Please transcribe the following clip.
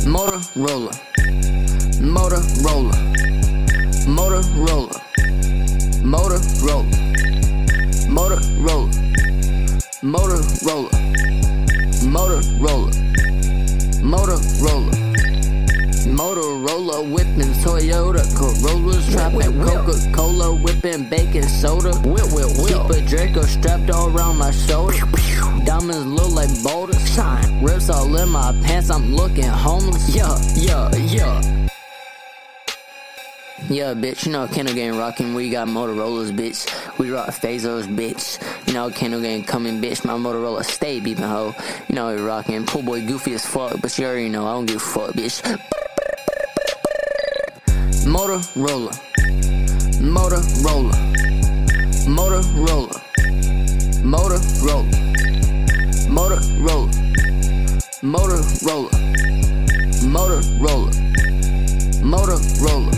Motorola, Motorola, Motorola, Motorola, Motorola, Motorola, Motorola, Motorola, Motorola whipping Toyota Corollas, trapping Coca-Cola, whipping baking soda. Keep a Draco strapped all around my shoulder. Diamonds look like boulders. Shine. Rips all in my pants, I'm looking homeless. Yeah. Yeah, bitch, you know Kendo Gang rockin', we got Motorola's, bitch. We rock Phazos, bitch. You know Kendo Gang coming, bitch. My Motorola stay beepin', ho. You know we rockin'. Pool boy goofy as fuck, but you already know I don't give a fuck, bitch. Motorola, Motorola, Motorola, Motorola, Motorola, Motorola, Motorola, Motorola,